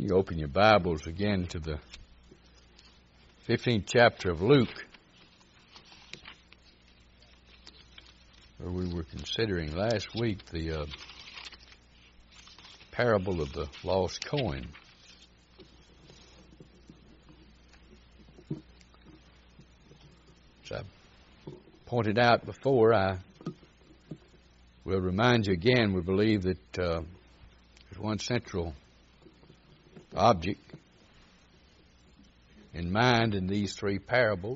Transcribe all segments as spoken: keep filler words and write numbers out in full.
You open your Bibles again to the fifteenth chapter of Luke, where we were considering last week the uh, parable of the lost coin. As I pointed out before, I will remind you again, we believe that uh, there's one central object in mind in these three parables,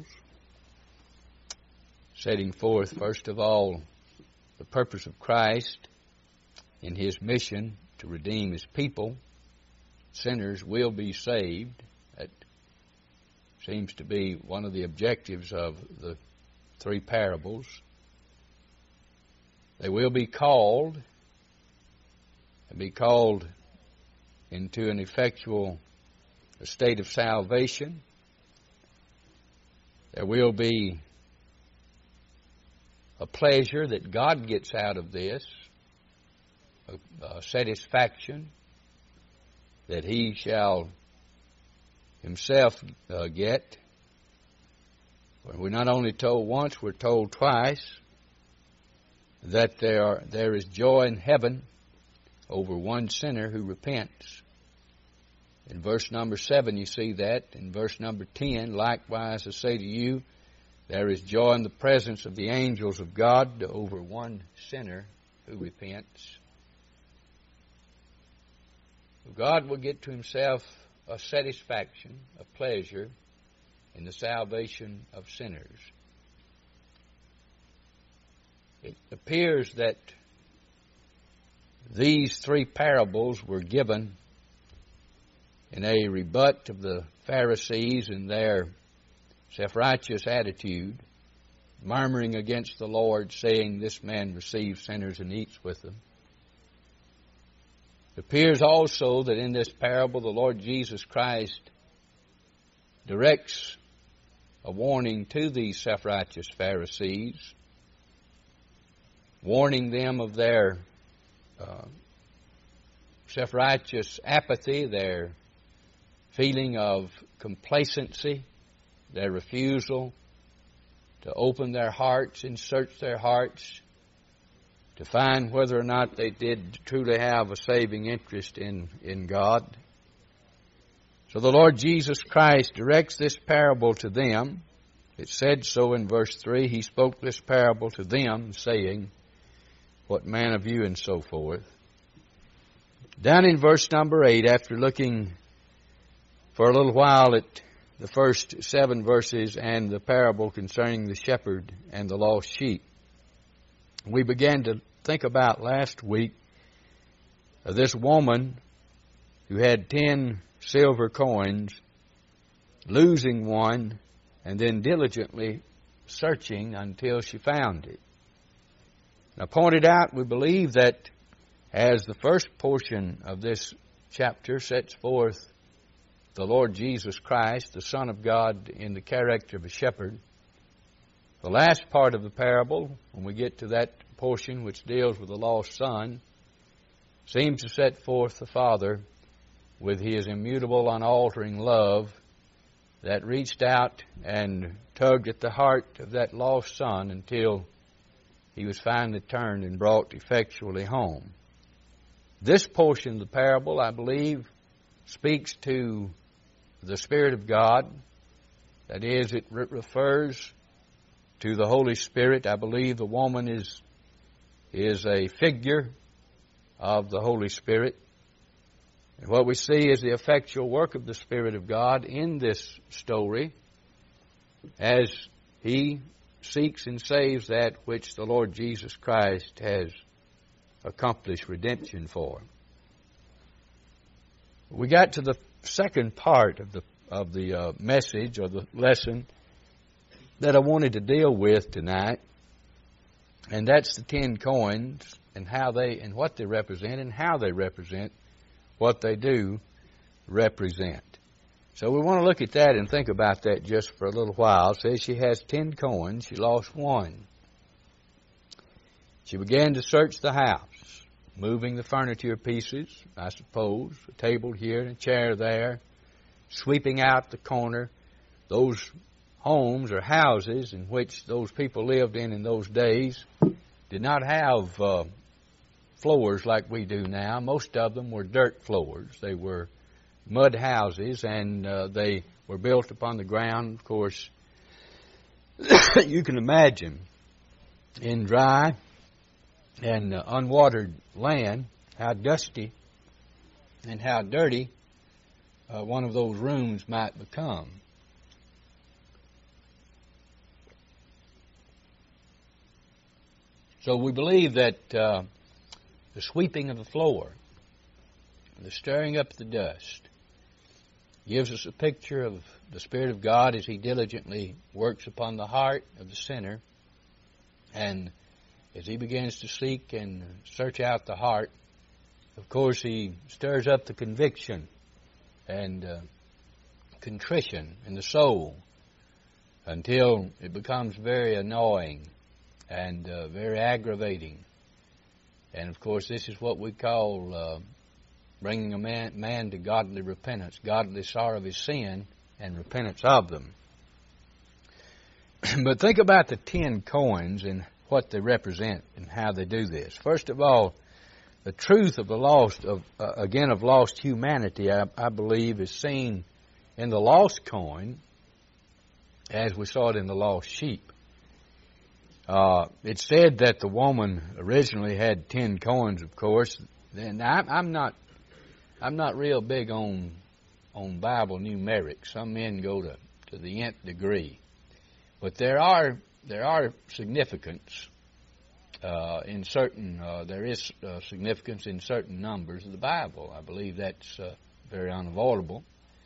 setting forth, first of all, the purpose of Christ in His mission to redeem His people. Sinners will be saved. That seems to be one of the objectives of the three parables. They will be called, and be called into an effectual state of salvation. There will be a pleasure that God gets out of this, a, a satisfaction that He shall Himself uh, get. We're not only told once, we're told twice that there are, there is joy in heaven over one sinner who repents. In verse number seven you see that. In verse number ten, likewise I say to you, there is joy in the presence of the angels of God over one sinner who repents. God will get to Himself a satisfaction, a pleasure in the salvation of sinners. It appears that these three parables were given in a rebut of the Pharisees and their self-righteous attitude, murmuring against the Lord, saying, "This man receives sinners and eats with them." It appears also that in this parable the Lord Jesus Christ directs a warning to these self-righteous Pharisees, warning them of their uh, self-righteous apathy, their feeling of complacency, their refusal to open their hearts and search their hearts to find whether or not they did truly have a saving interest in, in God. So the Lord Jesus Christ directs this parable to them. It said so in verse three. He spoke this parable to them, saying, "What man of you?" and so forth. Down in verse number eight, after looking for a little while at the first seven verses and the parable concerning the shepherd and the lost sheep, we began to think about last week of this woman who had ten silver coins, losing one, and then diligently searching until she found it. And I pointed out, we believe that as the first portion of this chapter sets forth the Lord Jesus Christ, the Son of God, in the character of a shepherd, the last part of the parable, when we get to that portion which deals with the lost son, seems to set forth the Father with His immutable, unaltering love that reached out and tugged at the heart of that lost son until he was finally turned and brought effectually home. This portion of the parable, I believe, speaks to the Spirit of God. That is, it re- refers to the Holy Spirit. I believe the woman is, is a figure of the Holy Spirit. And what we see is the effectual work of the Spirit of God in this story as He seeks and saves that which the Lord Jesus Christ has accomplished redemption for. We got to the second part of the of the uh, message or the lesson that I wanted to deal with tonight, and that's the ten coins and how they and what they represent and how they represent what they do represent. So we want to look at that and think about that just for a little while. It says she has ten coins. She lost one. She began to search the house. moving the furniture pieces, I suppose, a table here and a chair there, sweeping out the corner. Those homes or houses in which those people lived in in those days did not have uh, floors like we do now. Most of them were dirt floors. They were mud houses, and uh, they were built upon the ground. Of course, you can imagine in dry and uh, unwatered land how dusty and how dirty uh, one of those rooms might become. So we believe that uh, the sweeping of the floor, the stirring up the dust, gives us a picture of the Spirit of God as He diligently works upon the heart of the sinner. And as He begins to seek and search out the heart, of course, He stirs up the conviction and uh, contrition in the soul until it becomes very annoying and uh, very aggravating. And, of course, this is what we call uh, bringing a man, man to godly repentance, godly sorrow of his sin and repentance of them. But think about the ten coins and what they represent and how they do this. First of all, the truth of the lost, of uh, again, of lost humanity, I, I believe, is seen in the lost coin as we saw it in the lost sheep. Uh, it's said that the woman originally had ten coins, of course. And I'm, I'm not, I'm not real big on on Bible numerics. Some men go to, to the nth degree, but there are there are significance uh, in certain. Uh, there is uh, significance in certain numbers of the Bible. I believe that's uh, very unavoidable,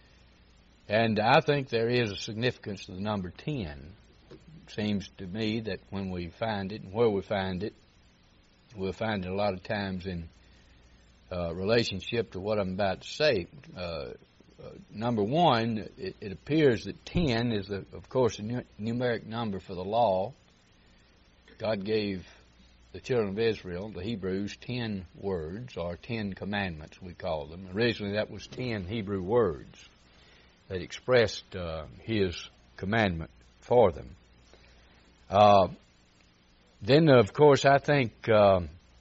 and I think there is a significance to the number ten. Seems to me that when we find it and where we find it, we'll find it a lot of times in uh, relationship to what I'm about to say. Uh, uh, number one, it, it appears that ten is, the, of course, a nu- numeric number for the law. God gave the children of Israel, the Hebrews, ten words, or ten commandments, we call them. Originally, that was ten Hebrew words that expressed uh, His commandment for them. Uh, then, of course, I think uh,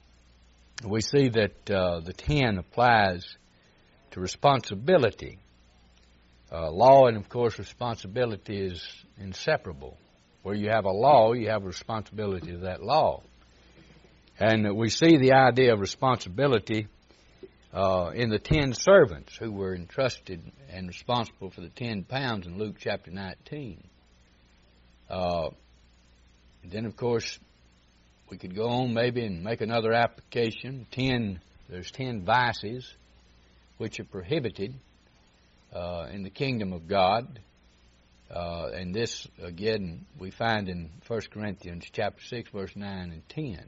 we see that uh, the ten applies to responsibility. Uh, law and, of course, responsibility is inseparable. Where you have a law, you have a responsibility to that law. And we see the idea of responsibility uh, in the ten servants who were entrusted and responsible for the ten pounds in Luke chapter nineteen. Uh, Then, of course, we could go on maybe and make another application. Ten, there's ten vices which are prohibited uh, in the kingdom of God. Uh, and this, again, we find in First Corinthians chapter six, verse nine and ten.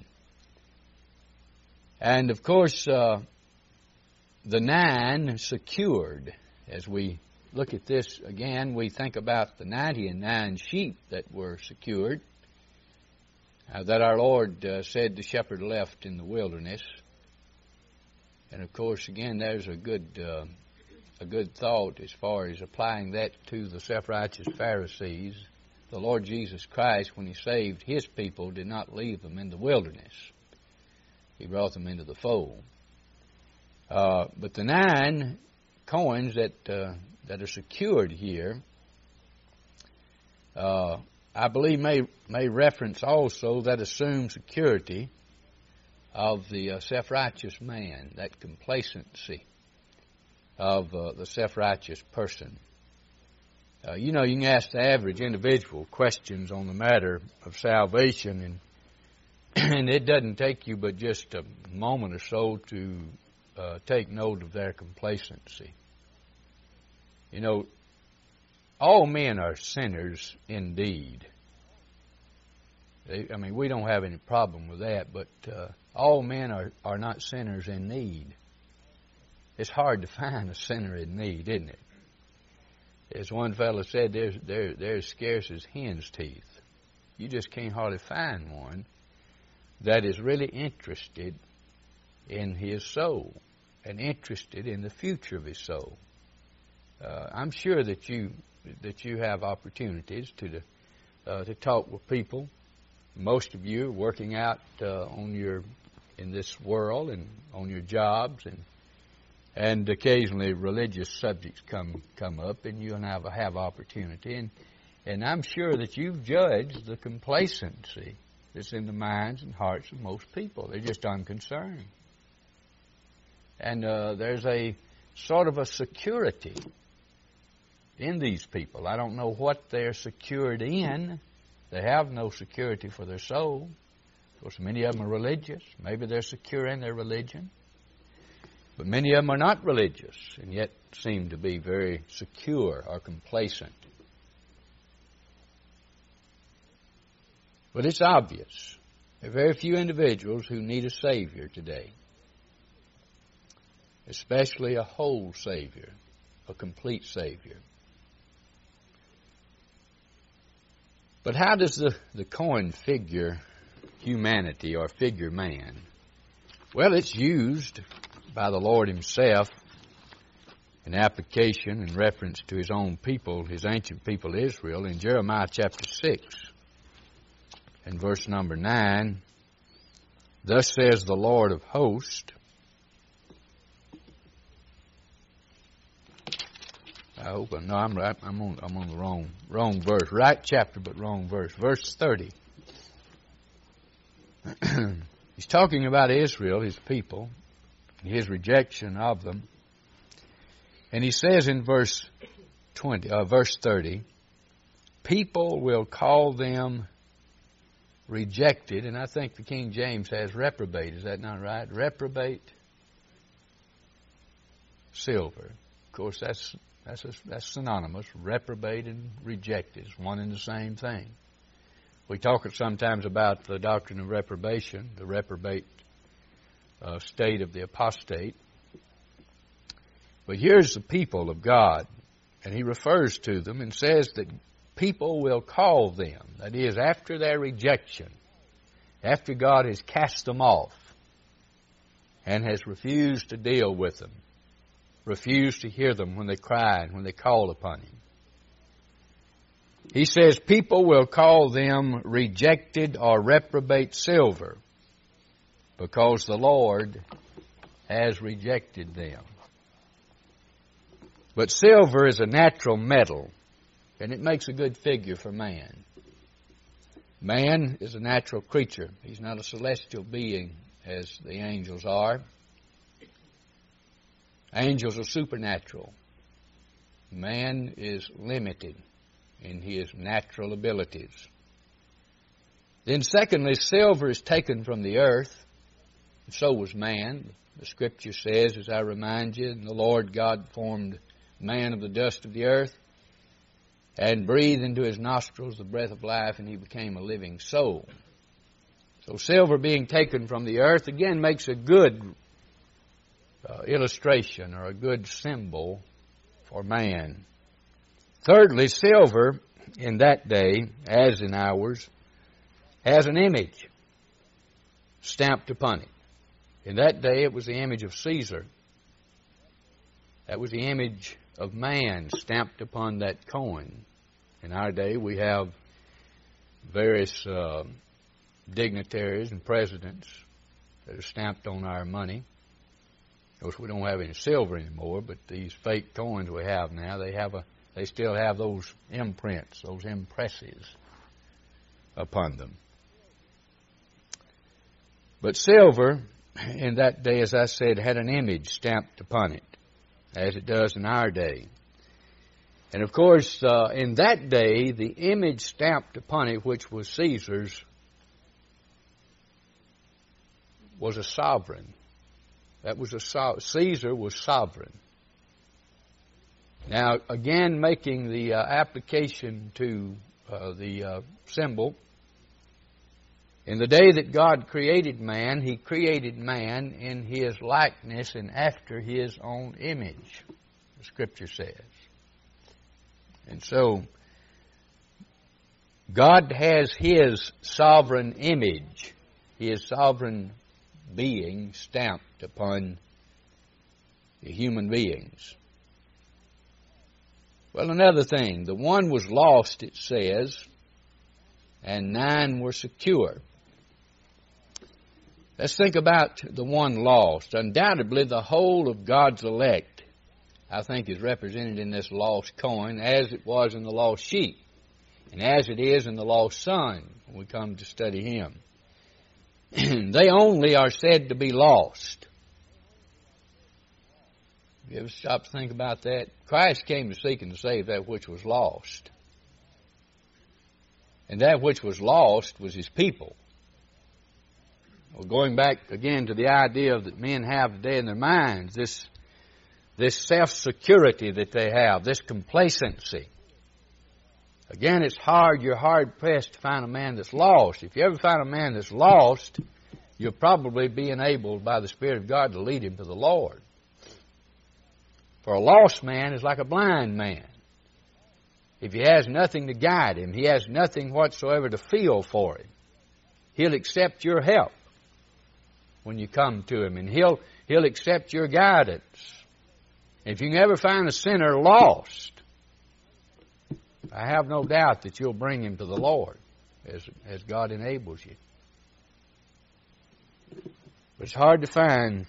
And, of course, uh, the nine secured. As we look at this again, we think about the ninety and nine sheep that were secured. Uh, that our Lord uh, said the shepherd left in the wilderness. And of course, again, there's a good uh, a good thought as far as applying that to the self-righteous Pharisees. The Lord Jesus Christ, when He saved His people, did not leave them in the wilderness. He brought them into the fold. Uh, but the nine coins that uh, that are secured here, uh, I believe may may reference also that assumed security of the uh, self-righteous man, that complacency of uh, the self-righteous person. Uh, you know, you can ask the average individual questions on the matter of salvation, and and it doesn't take you but just a moment or so to uh, take note of their complacency. You know, all men are sinners indeed. They, I mean, we don't have any problem with that, but uh, all men are, are not sinners in need. It's hard to find a sinner in need, isn't it? As one fellow said, there's, they're, they're as scarce as hen's teeth. You just can't hardly find one that is really interested in his soul and interested in the future of his soul. Uh, I'm sure that you that you have opportunities to uh, to talk with people. Most of you are working out uh, on your in this world and on your jobs, and and occasionally religious subjects come come up, and you and I have opportunity. And and I'm sure that you've judged the complacency that's in the minds and hearts of most people. They're just unconcerned. And uh, there's a sort of a security in these people. I don't know what they're secured in. They have no security for their soul. Of course, many of them are religious. Maybe they're secure in their religion. But many of them are not religious and yet seem to be very secure or complacent. But it's obvious. There are very few individuals who need a Savior today, especially a whole Savior, a complete Savior. But how does the, the coin figure humanity or figure man? Well, it's used by the Lord Himself in application and reference to His own people, His ancient people Israel, in Jeremiah chapter six. In verse number nine, thus says the Lord of hosts, I hope I no, I'm right. I'm on. I'm on the wrong wrong verse. Right chapter, but wrong verse. Verse thirty. He's talking about Israel, His people, and His rejection of them, and He says in verse twenty, uh, verse thirty, people will call them rejected, and I think the King James has reprobate. Is that not right? Reprobate silver. Of course, that's that's a, that's synonymous. Reprobate and rejected is one and the same thing. We talk sometimes about the doctrine of reprobation, the reprobate uh, state of the apostate. But here's the people of God, and He refers to them and says that people will call them, that is, after their rejection, after God has cast them off and has refused to deal with them, refused to hear them when they cried, when they called upon Him. He says people will call them rejected or reprobate silver because the Lord has rejected them. But silver is a natural metal, and it makes a good figure for man. Man is a natural creature. He's not a celestial being as the angels are. Angels are supernatural. Man is limited in his natural abilities. Then secondly, silver is taken from the earth, and so was man. The Scripture says, as I remind you, the Lord God formed man of the dust of the earth, and breathed into his nostrils the breath of life, and he became a living soul. So silver being taken from the earth, again, makes a good uh, illustration or a good symbol for man. Thirdly, silver in that day, as in ours, has an image stamped upon it. In that day, it was the image of Caesar. That was the image of man stamped upon that coin. In our day, we have various uh, dignitaries and presidents that are stamped on our money. Of course, we don't have any silver anymore, but these fake coins we have now, they have a, they still have those imprints, those impresses upon them. But silver, in that day, as I said, had an image stamped upon it, as it does in our day. And of course, uh, in that day, the image stamped upon it, which was Caesar's, was a sovereign. That was a so- Caesar was sovereign. Now, again, making the uh, application to uh, the uh, symbol, in the day that God created man, He created man in His likeness and after His own image, the Scripture says. And so, God has His sovereign image, His sovereign being stamped upon the human beings. Well, another thing, the one was lost, it says, and nine were secure. Let's think about the one lost. Undoubtedly, the whole of God's elect, I think, is represented in this lost coin as it was in the lost sheep, and as it is in the lost son when we come to study him. They only are said to be lost. You ever stop to think about that? Christ came to seek and to save that which was lost. And that which was lost was his people. Well, going back again to the idea that men have today in their minds, this, this self-security that they have, this complacency. Again, it's hard, you're hard-pressed to find a man that's lost. If you ever find a man that's lost, you'll probably be enabled by the Spirit of God to lead him to the Lord. For a lost man is like a blind man. If he has nothing to guide him, he has nothing whatsoever to feel for him. He'll accept your help when you come to him, and he'll, he'll accept your guidance. If you can ever find a sinner lost, I have no doubt that you'll bring him to the Lord as, as God enables you. But it's hard to find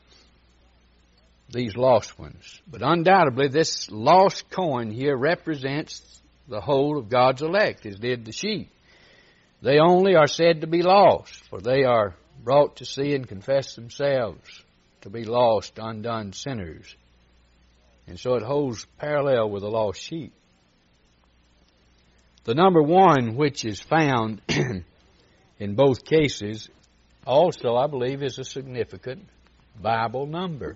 these lost ones. But undoubtedly, this lost coin here represents the whole of God's elect, as did the sheep. They only are said to be lost, for they are brought to see and confess themselves to be lost, undone sinners. And so it holds parallel with the lost sheep. The number one, which is found in both cases, also, I believe, is a significant Bible number.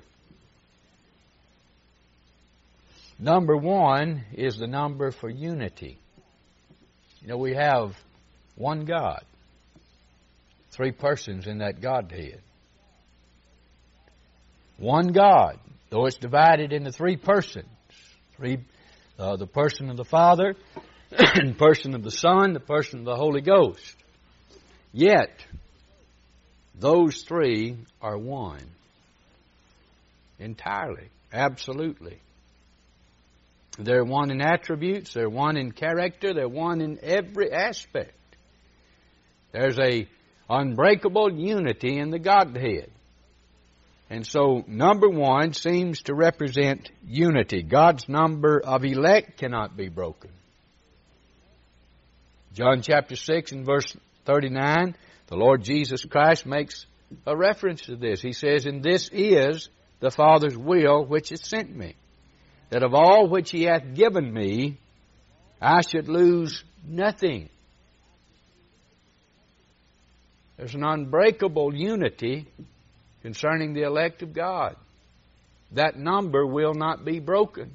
Number one is the number for unity. You know, we have one God, three persons in that Godhead. One God, though it's divided into three persons. Three, uh, the person of the Father, the person of the Son, the person of the Holy Ghost. Yet, those three are one. Entirely, absolutely. They're one in attributes, they're one in character, they're one in every aspect. There's a unbreakable unity in the Godhead. And so, number one seems to represent unity. God's number of elect cannot be broken. John chapter six and verse thirty-nine, the Lord Jesus Christ makes a reference to this. He says, "And this is the Father's will which hath sent me, that of all which he hath given me, I should lose nothing." There's an unbreakable unity concerning the elect of God. That number will not be broken.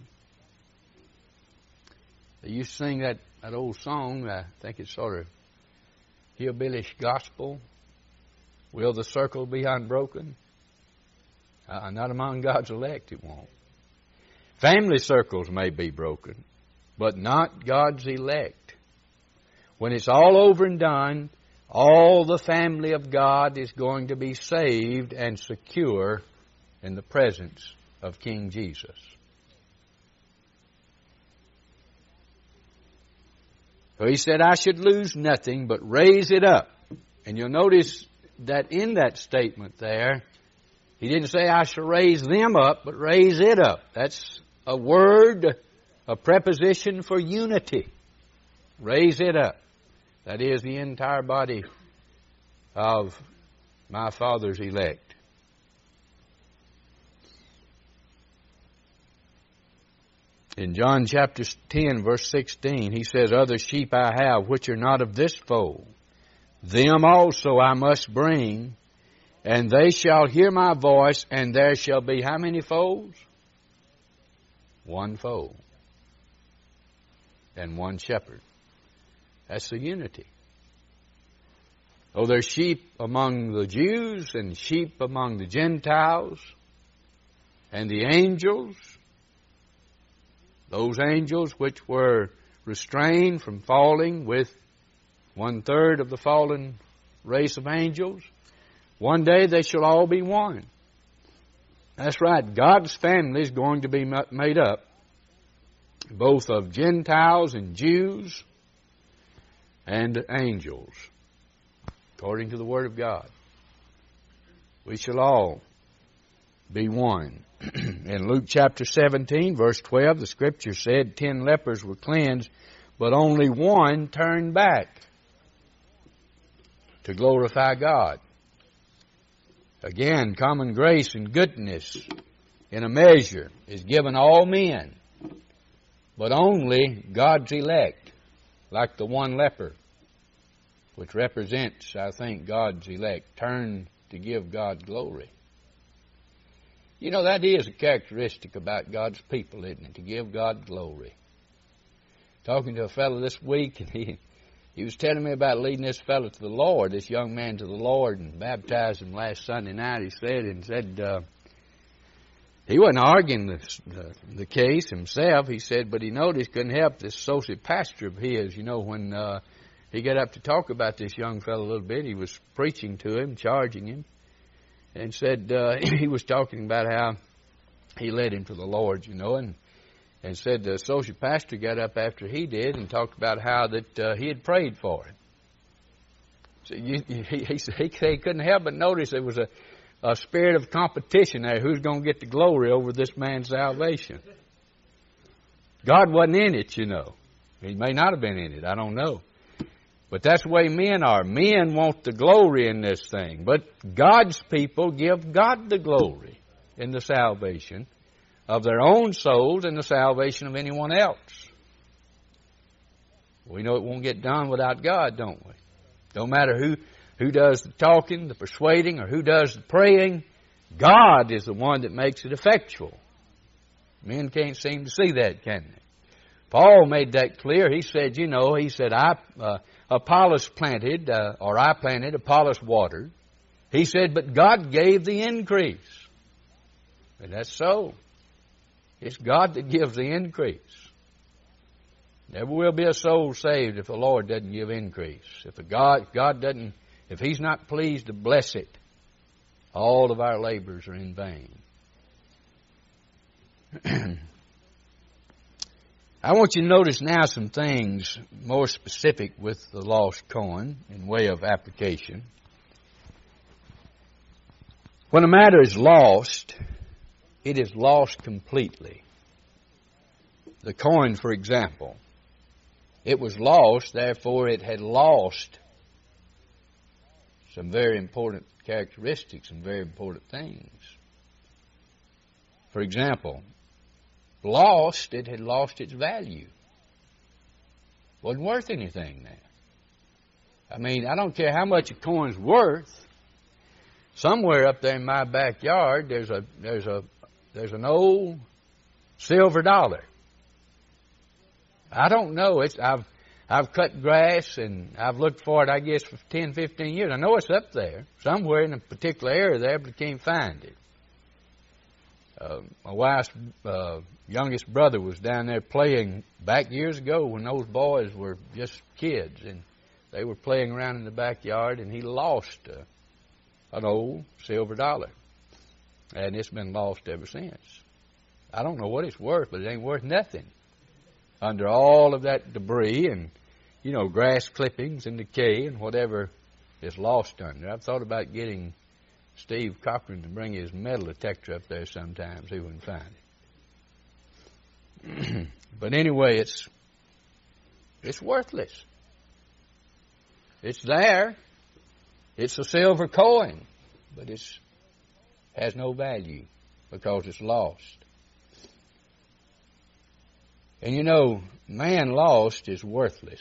They used to sing that, that old song, I think it's sort of hillbillish gospel, "Will the circle be unbroken?" Uh, not among God's elect, it won't. Family circles may be broken, but not God's elect. When it's all over and done, all the family of God is going to be saved and secure in the presence of King Jesus. So he said, "I should lose nothing but raise it up." And you'll notice that in that statement there, he didn't say, "I shall raise them up," but raise it up. That's a word, a preposition for unity. Raise it up. That is the entire body of my Father's elect. In John chapter ten, verse sixteen, he says, "Other sheep I have which are not of this fold. Them also I must bring, and they shall hear my voice, and there shall be" how many folds? One fold. And one shepherd. That's the unity. Oh, there's sheep among the Jews and sheep among the Gentiles and the angels. Those angels which were restrained from falling with one third of the fallen race of angels One day they shall all be one. That's right. God's family is going to be made up both of Gentiles and Jews and angels, according to the Word of God. We shall all be one. In Luke chapter seventeen, verse twelve, the Scripture said ten lepers were cleansed, but only one turned back to glorify God. Again, common grace and goodness in a measure is given all men, but only God's elect, like the one leper, which represents, I think, God's elect, turn to give God glory. You know, that is a characteristic about God's people, isn't it? To give God glory. Talking to a fellow this week, and he he was telling me about leading this fellow to the Lord, this young man to the Lord, and baptized him last Sunday night, he said, and said, uh, he wasn't arguing the, the, the case himself, he said, but he noticed, couldn't help this associate pastor of his, you know, when uh, he got up to talk about this young fellow a little bit, he was preaching to him, charging him, and said, uh, he was talking about how he led him to the Lord, you know, and and said the associate pastor got up after he did and talked about how that uh, he had prayed for him. So you, he, he, he, he couldn't help but notice there was a, a spirit of competition there. Who's going to get the glory over this man's salvation? God wasn't in it, you know. He may not have been in it. I don't know. But that's the way men are. Men want the glory in this thing. But God's people give God the glory in the salvation of their own souls and the salvation of anyone else. We know it won't get done without God, don't we? Don't matter who, who does the talking, the persuading, or who does the praying, God is the one that makes it effectual. Men can't seem to see that, can they? Paul made that clear. He said, you know, he said, I uh, Apollos planted, uh, or I planted, Apollos watered. He said, but God gave the increase. And that's so. It's God that gives the increase. Never will be a soul saved if the Lord doesn't give increase. If the God, God doesn't, if He's not pleased to bless it, all of our labors are in vain. I want you to notice now some things more specific with the lost coin in way of application. When a matter is lost, it is lost completely. The coin, for example, it was lost, therefore it had lost some very important characteristics and very important things. For example, lost, it had lost its value. Wasn't worth anything now. I mean, I don't care how much a coin's worth. Somewhere up there in my backyard, there's a there's a there's an old silver dollar. I don't know. It's I've I've cut grass and I've looked for it, I guess, for ten, fifteen years. I know it's up there somewhere in a particular area there, but I can't find it. Uh, my wife's uh, youngest brother was down there playing back years ago when those boys were just kids, and they were playing around in the backyard, and he lost uh, an old silver dollar, and it's been lost ever since. I don't know what it's worth, but it ain't worth nothing under all of that debris and, you know, grass clippings and decay and whatever is lost under. I've thought about getting Steve Cochran to bring his metal detector up there sometimes. He wouldn't find it. But anyway, it's it's worthless. It's there. It's a silver coin, but it's has no value because it's lost. And you know, man lost is worthless.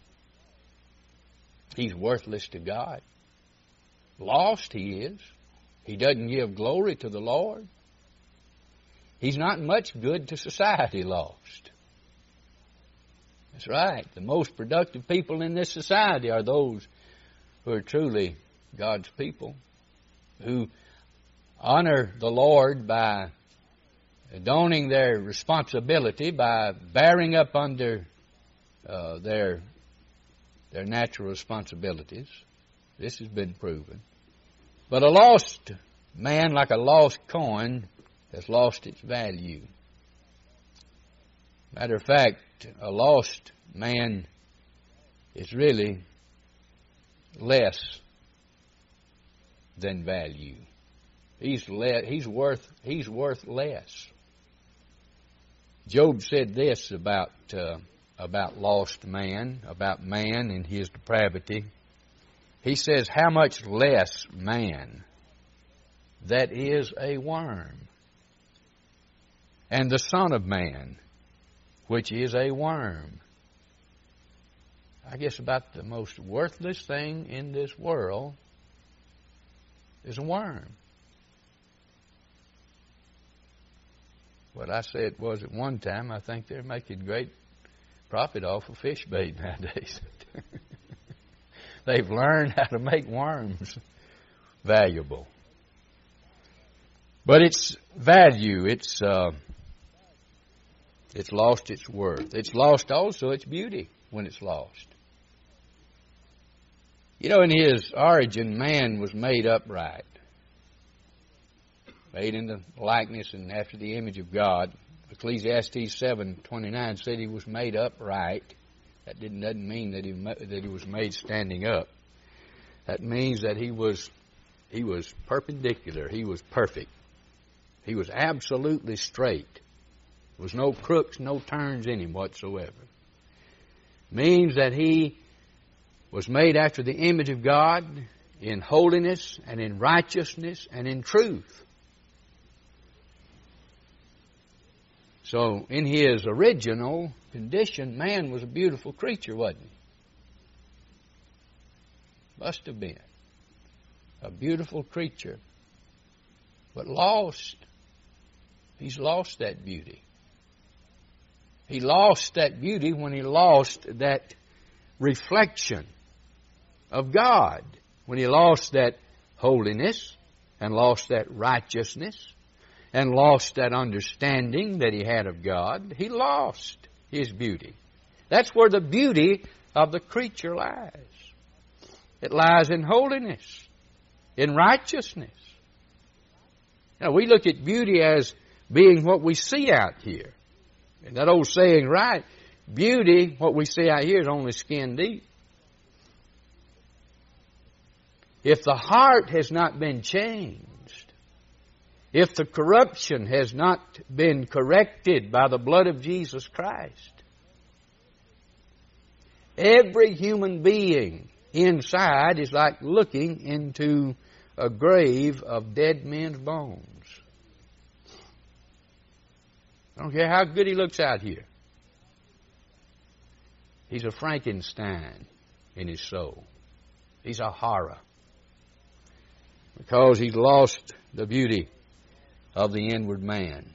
He's worthless to God. Lost he is. He doesn't give glory to the Lord. He's not much good to society lost. That's right. The most productive people in this society are those who are truly God's people, who honor the Lord by donning their responsibility, by bearing up under uh, their their natural responsibilities. This has been proven. But a lost man, like a lost coin, has lost its value. Matter of fact, a lost man is really less than value. He's le- he's worth he's worth less. Job said this about uh, about lost man, about man and his depravity. He says, "How much less man that is a worm, and the Son of Man, which is a worm." I guess about the most worthless thing in this world is a worm. What I said was at one time, I think they're making great profit off of fish bait nowadays. They've learned how to make worms valuable. But its value, it's uh, it's lost its worth. It's lost also its beauty when it's lost. You know, in his origin, man was made upright, made in the likeness and after the image of God. Ecclesiastes seven twenty-nine said he was made upright. That didn't, doesn't mean that he that he was made standing up. That means that he was he was perpendicular. He was perfect. He was absolutely straight. There was no crooks, no turns in him whatsoever. Means that he was made after the image of God in holiness and in righteousness and in truth. So in his original condition, man was a beautiful creature, wasn't he? Must have been. A beautiful creature. But lost. He's lost that beauty. He lost that beauty when he lost that reflection of God. When he lost that holiness and lost that righteousness and lost that understanding that he had of God, he lost his beauty. That's where the beauty of the creature lies. It lies in holiness, in righteousness. Now, we look at beauty as being what we see out here. And that old saying, right, beauty, what we see out here is only skin deep. If the heart has not been changed, if the corruption has not been corrected by the blood of Jesus Christ, every human being inside is like looking into a grave of dead men's bones. I don't care how good he looks out here. He's a Frankenstein in his soul. He's a horror. Because he's lost the beauty of the inward man.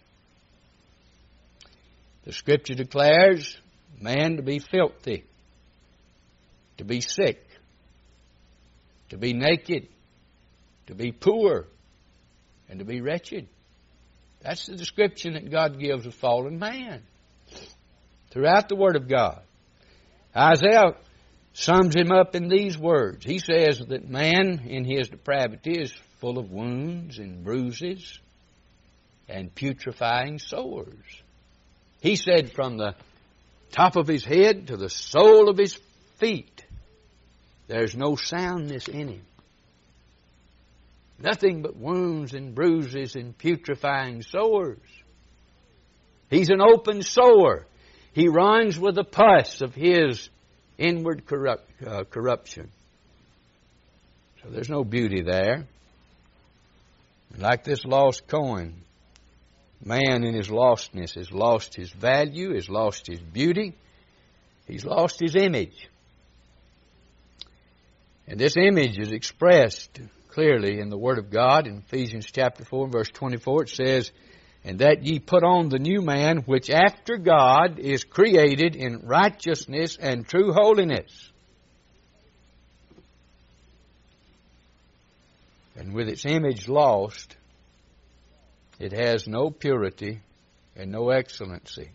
The Scripture declares man to be filthy, to be sick, to be naked, to be poor, and to be wretched. That's the description that God gives of fallen man throughout the Word of God. Isaiah sums him up in these words. He says that man in his depravity is full of wounds and bruises and putrefying sores. He said from the top of his head to the sole of his feet, there's no soundness in him. Nothing but wounds and bruises and putrefying sores. He's an open sore. He runs with the pus of his inward corrupt, uh, corruption. So there's no beauty there. Like this lost coin, man in his lostness has lost his value, has lost his beauty, he's lost his image. And this image is expressed clearly in the Word of God. In Ephesians chapter four, verse twenty-four, it says, "And that ye put on the new man, which after God is created in righteousness and true holiness." And with its image lost, it has no purity and no excellency.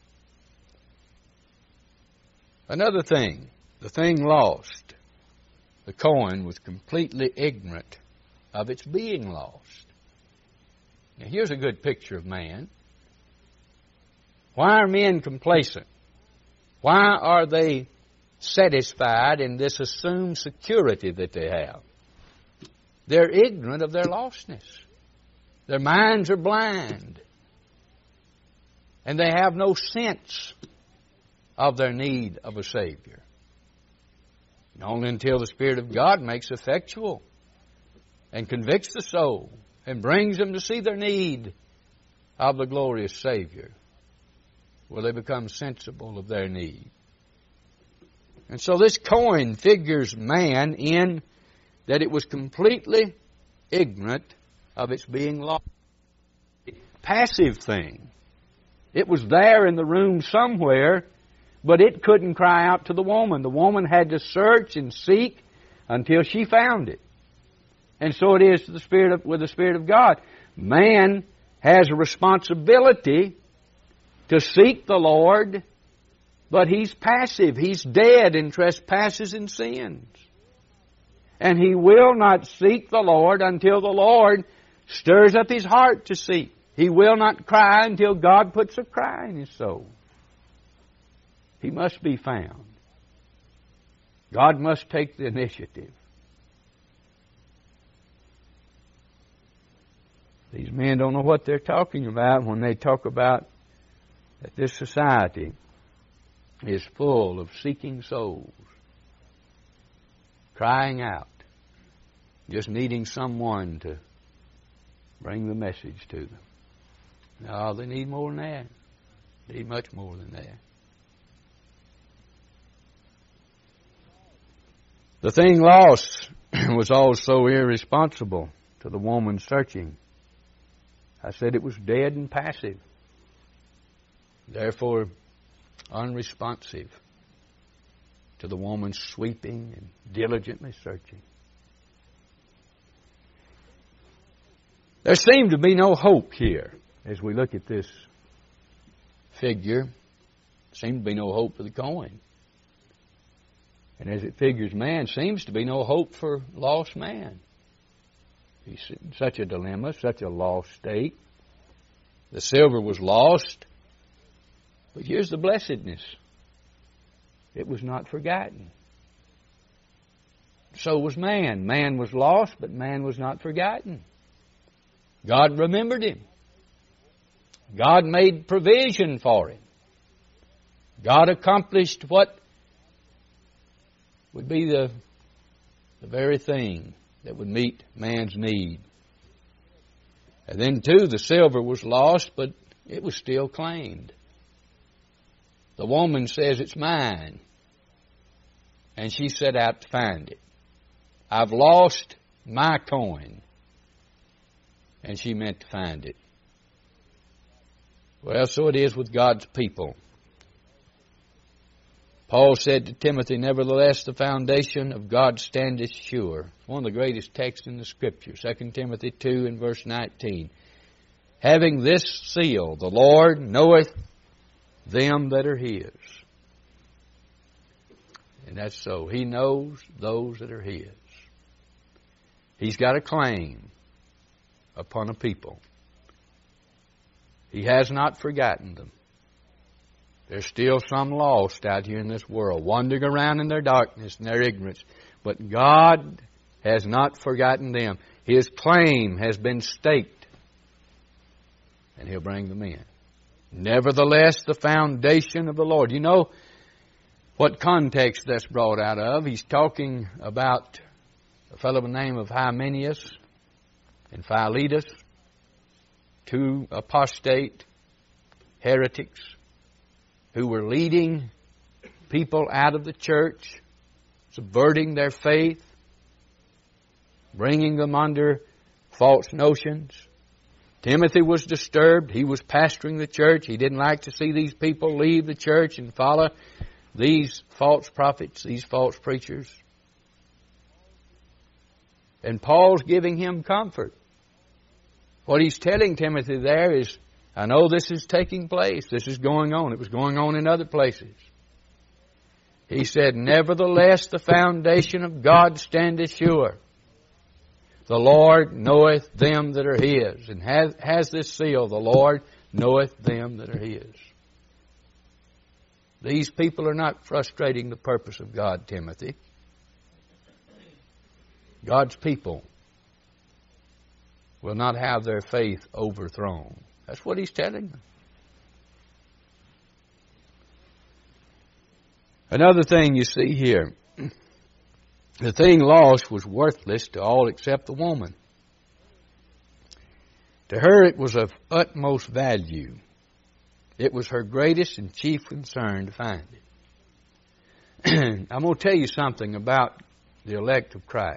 Another thing, the thing lost, the coin was completely ignorant of its being lost. Now, here's a good picture of man. Why are men complacent? Why are they satisfied in this assumed security that they have? They're ignorant of their lostness. Their minds are blind. And they have no sense of their need of a Savior. And only until the Spirit of God makes effectual and convicts the soul and brings them to see their need of the glorious Savior will they become sensible of their need. And so this coin figures man in that it was completely ignorant of its being lost. Passive thing. It was there in the room somewhere, but it couldn't cry out to the woman. The woman had to search and seek until she found it. And so it is to the Spirit of, with the Spirit of God. Man has a responsibility to seek the Lord, but he's passive. He's dead in trespasses and sins. And he will not seek the Lord until the Lord stirs up his heart to seek. He will not cry until God puts a cry in his soul. He must be found. God must take the initiative. These men don't know what they're talking about when they talk about that this society is full of seeking souls, crying out, just needing someone to bring the message to them. No, they need more than that. They need much more than that. The thing lost was also irresponsible to the woman searching. I said it was dead and passive, therefore unresponsive to the woman sweeping and diligently searching. There seemed to be no hope here as we look at this figure. There seemed to be no hope for the coin. And as it figures man, seems to be no hope for lost man. He's in such a dilemma, such a lost state. The silver was lost, but here's the blessedness. It was not forgotten. So was man. Man was lost, but man was not forgotten. God remembered him. God made provision for him. God accomplished what would be the, the very thing that would meet man's need. And then, too, the silver was lost, but it was still claimed. The woman says, it's mine. And she set out to find it. I've lost my coin. And she meant to find it. Well, so it is with God's people. Paul said to Timothy, nevertheless, the foundation of God standeth sure. It's one of the greatest texts in the Scripture, Second Timothy two and verse nineteen. Having this seal, the Lord knoweth them that are His. And that's so. He knows those that are His. He's got a claim upon a people. He has not forgotten them. There's still some lost out here in this world, wandering around in their darkness and their ignorance. But God has not forgotten them. His claim has been staked, and He'll bring them in. Nevertheless, the foundation of the Lord. You know what context that's brought out of? He's talking about a fellow by the name of Hymenaeus and Philetus, two apostate heretics who were leading people out of the church, subverting their faith, bringing them under false notions. Timothy was disturbed. He was pastoring the church. He didn't like to see these people leave the church and follow these false prophets, these false preachers. And Paul's giving him comfort. What he's telling Timothy there is, I know this is taking place. This is going on. It was going on in other places. He said, nevertheless, the foundation of God standeth sure. The Lord knoweth them that are His. And has, has this seal, the Lord knoweth them that are His. These people are not frustrating the purpose of God, Timothy. God's people will not have their faith overthrown. That's what He's telling them. Another thing you see here, the thing lost was worthless to all except the woman. To her it was of utmost value. It was her greatest and chief concern to find it. I'm going to tell you something about the elect of Christ.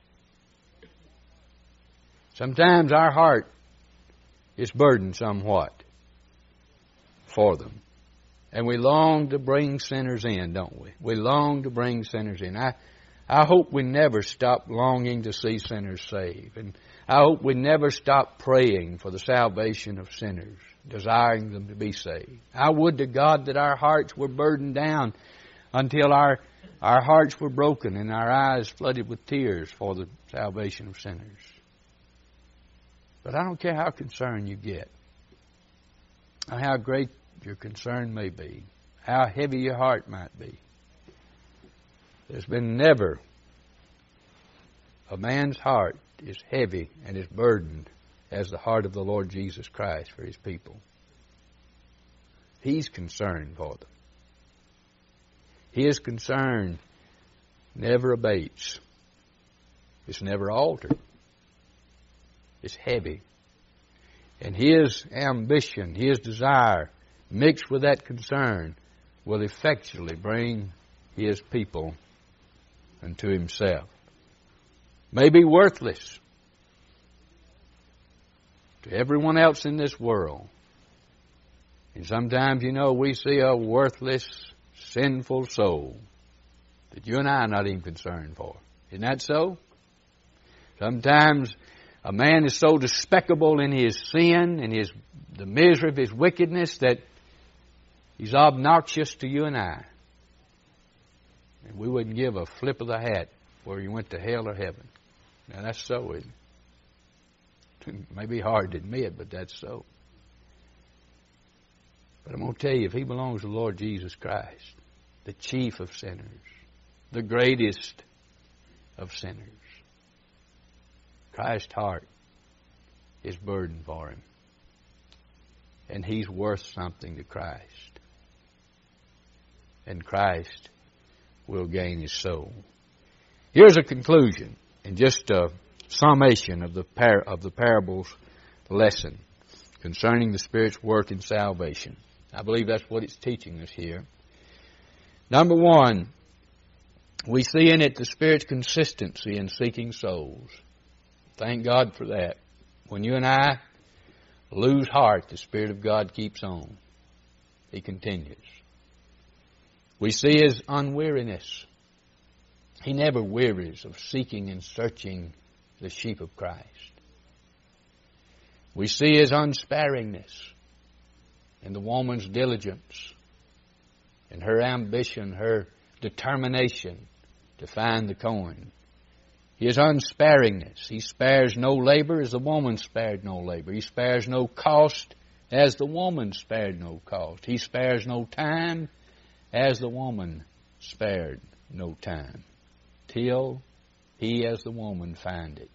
Sometimes our heart is burdened somewhat for them. And we long to bring sinners in, don't we? We long to bring sinners in. I, I hope we never stop longing to see sinners saved. And I hope we never stop praying for the salvation of sinners, desiring them to be saved. I would to God that our hearts were burdened down until our, our hearts were broken and our eyes flooded with tears for the salvation of sinners. But I don't care how concerned you get, or how great your concern may be, how heavy your heart might be. There's been never a man's heart is heavy and is burdened as the heart of the Lord Jesus Christ for His people. He's concerned for them. His concern never abates. It's never altered. It's heavy. And His ambition, His desire, mixed with that concern, will effectually bring His people unto Himself. May be worthless to everyone else in this world. And sometimes, you know, we see a worthless, sinful soul that you and I are not even concerned for. Isn't that so? Sometimes a man is so despicable in his sin and his the misery of his wickedness that he's obnoxious to you and I. And we wouldn't give a flip of the hat whether you went to hell or heaven. Now that's so, isn't it? It may be hard to admit, but that's so. But I'm going to tell you, if he belongs to the Lord Jesus Christ, the chief of sinners, the greatest of sinners, Christ's heart is burdened for him. And he's worth something to Christ. And Christ will gain his soul. Here's a conclusion and just a summation of the par- of the parable's lesson concerning the Spirit's work in salvation. I believe that's what it's teaching us here. Number one, we see in it the Spirit's consistency in seeking souls. Thank God for that. When you and I lose heart, the Spirit of God keeps on. He continues. We see His unweariness. He never wearies of seeking and searching the sheep of Christ. We see His unsparingness in the woman's diligence and her ambition, her determination to find the coin. His unsparingness. He spares no labor as the woman spared no labor. He spares no cost as the woman spared no cost. He spares no time as the woman spared no time. Till he as the woman find it.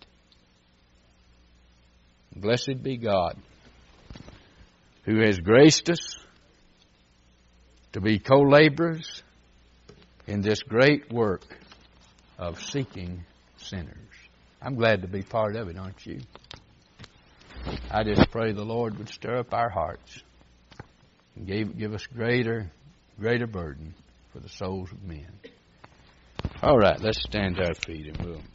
Blessed be God, who has graced us to be co-laborers in this great work of seeking sinners. I'm glad to be part of it, aren't you? I just pray the Lord would stir up our hearts and give, give us greater, greater burden for the souls of men. All right, let's stand to our feet and we'll